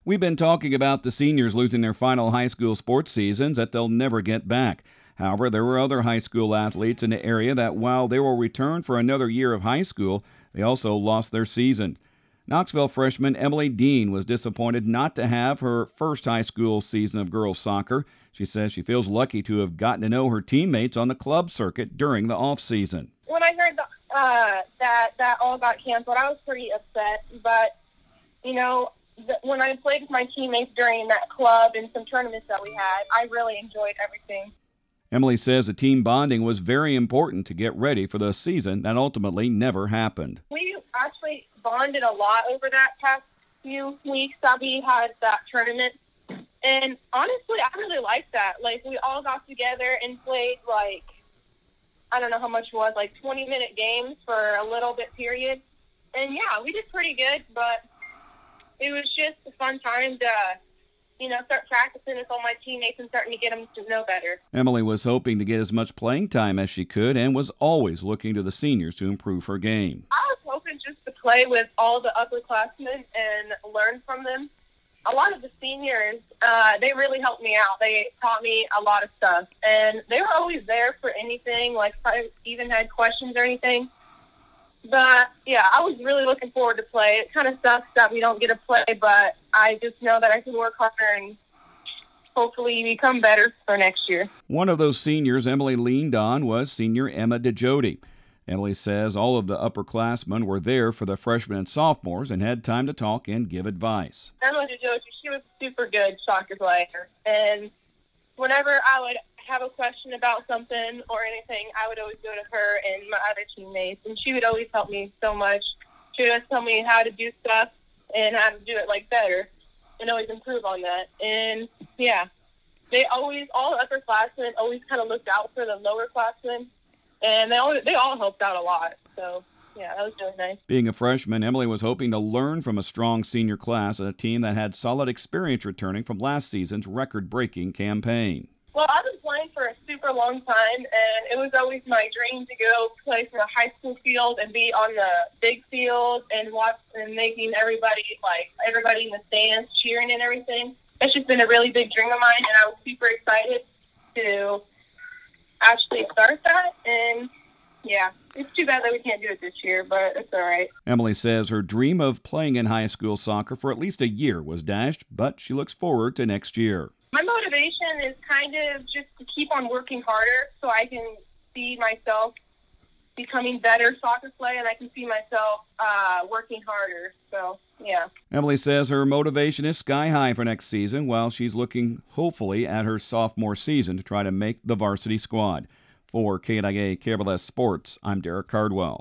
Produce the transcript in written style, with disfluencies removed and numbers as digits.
We've been talking about the seniors losing their final high school sports seasons that they'll never get back. However, there were other high school athletes in the area that, while they will return for another year of high school, they also lost their season. Knoxville freshman Emily Dean was disappointed not to have her first high school season of girls soccer. She says she feels lucky to have gotten to know her teammates on the club circuit during the off-season. When I heard that all got canceled, I was pretty upset. But, when I played with my teammates during that club and some tournaments that we had, I really enjoyed everything. Emily says the team bonding was very important to get ready for the season that ultimately never happened. We actually bonded a lot over that past few weeks that we had that tournament. And honestly, I really liked that. We all got together and played, I don't know how much it was, 20-minute games for a little bit period. And, yeah, we did pretty good, but it was just a fun time to start practicing with all my teammates and starting to get them to know better. Emily was hoping to get as much playing time as she could and was always looking to the seniors to improve her game. I was hoping just to play with all the upperclassmen and learn from them. A lot of the seniors, they really helped me out. They taught me a lot of stuff, and they were always there for anything, if I even had questions or anything. But, yeah, I was really looking forward to play. It kind of sucks that we don't get to play, but I just know that I can work harder and hopefully become better for next year. One of those seniors Emily leaned on was senior Emma DeJody. Emily says all of the upperclassmen were there for the freshmen and sophomores and had time to talk and give advice. Emma DeJody, she was a super good soccer player, and whenever I would have a question about something or anything, I would always go to her and my other teammates, and she would always help me so much. She would always tell me how to do stuff and how to do it better and always improve on that. And yeah, all the upperclassmen always kind of looked out for the lowerclassmen, and they all helped out a lot. So yeah, that was really nice. Being a freshman, Emily was hoping to learn from a strong senior class and a team that had solid experience returning from last season's record-breaking campaign. Well, I've been playing for a super long time, and it was always my dream to go play for a high school field and be on the big field and watch and making everybody in the stands cheering and everything. It's just been a really big dream of mine, and I was super excited to actually start that. And yeah, it's too bad that we can't do it this year, but it's all right. Emily says her dream of playing in high school soccer for at least a year was dashed, but she looks forward to next year. My motivation is kind of just to keep on working harder so I can see myself becoming better soccer player, and I can see myself working harder. So, yeah. Emily says her motivation is sky high for next season while she's looking hopefully at her sophomore season to try to make the varsity squad. For KNIA KRLS Sports, I'm Derek Cardwell.